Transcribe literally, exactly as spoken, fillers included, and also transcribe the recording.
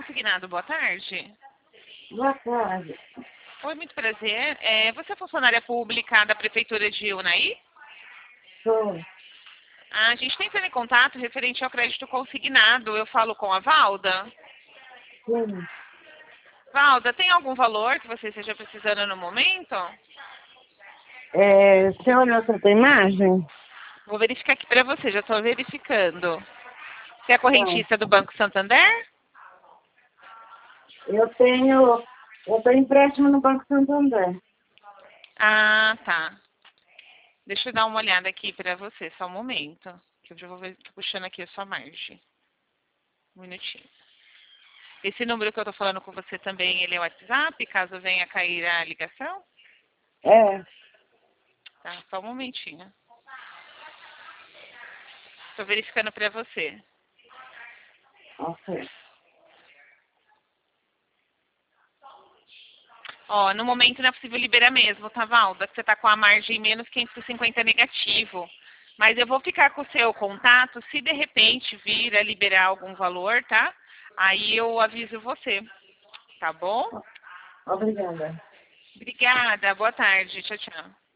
Consignado, boa tarde. Boa tarde. Oi, muito prazer. É, você é funcionária pública da Prefeitura de Unai? Sou. A gente tem em contato referente ao crédito consignado. Eu falo com a Valda. Sim. Valda, tem algum valor que você esteja precisando no momento? É, você olhou essa tua imagem? Vou verificar aqui para você, já estou verificando. Você é Tá. correntista do Banco Santander? Eu tenho, eu tenho empréstimo no Banco Santander. Ah, tá. Deixa eu dar uma olhada aqui para você, só um momento. Que eu já vou ver, tô puxando aqui a sua margem. Um minutinho. Esse número que eu tô falando com você também, ele é o WhatsApp, caso venha cair a ligação? É. Tá, só um momentinho. Tô verificando para você. Ok. Ó, no momento não é possível liberar mesmo, tá, Valda? Que você tá com a margem menos quinhentos e cinquenta negativo. Mas eu vou ficar com o seu contato, se de repente vir a liberar algum valor, tá? Aí eu aviso você, tá bom? Obrigada. Obrigada, boa tarde, tchau, tchau.